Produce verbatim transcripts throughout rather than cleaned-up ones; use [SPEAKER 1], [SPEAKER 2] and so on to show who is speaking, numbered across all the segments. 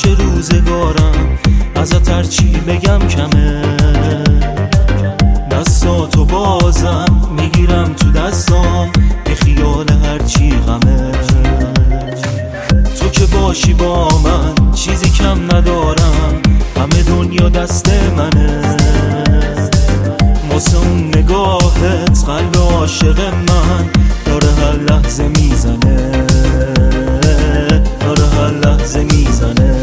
[SPEAKER 1] تلاش روزگارم، ازت هرچی بگم کمه. دستاتو بازم میگیرم تو دستام، بی خیال هرچی غمه. تو که باشی با من چیزی کم ندارم، همه دنیا دست منه. واسه اون نگاهت قلب عاشق من داره هر لحظه میزنه، داره هر لحظه میزنه.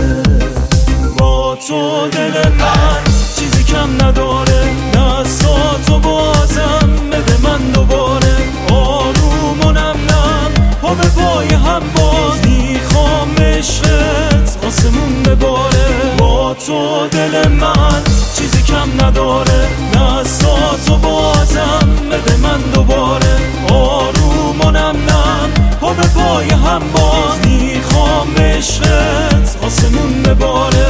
[SPEAKER 1] با تو دل من چیزی کم نداره، دستاتو بازم بده من دوباره. آروم و نم نم پا به پای هم باز، میخوام عشقت آسمون بباره. با تو دل من چیزی کم نداره، دستاتو بازم بده من دوباره. آروم و نم نم پا به پای هم باز، میخوام عشقت آسمون بباره.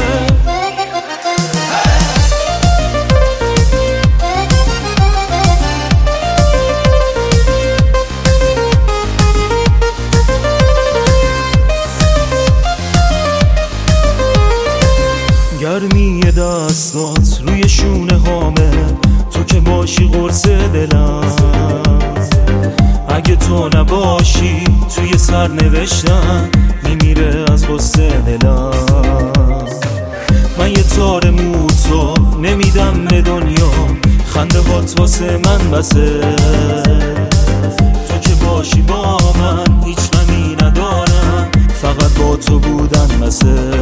[SPEAKER 1] گرمی دستات روی شونه هامه، تو که باشی قرص دلم. اگه تو نباشی توی سر نوشتن میمیره از غصه دلم. من یه تار موتو نمیدم به دنیا، خنده هات واسه من بسه. تو که باشی با من هیچ غمی ندارم، فقط با تو بودن بسه.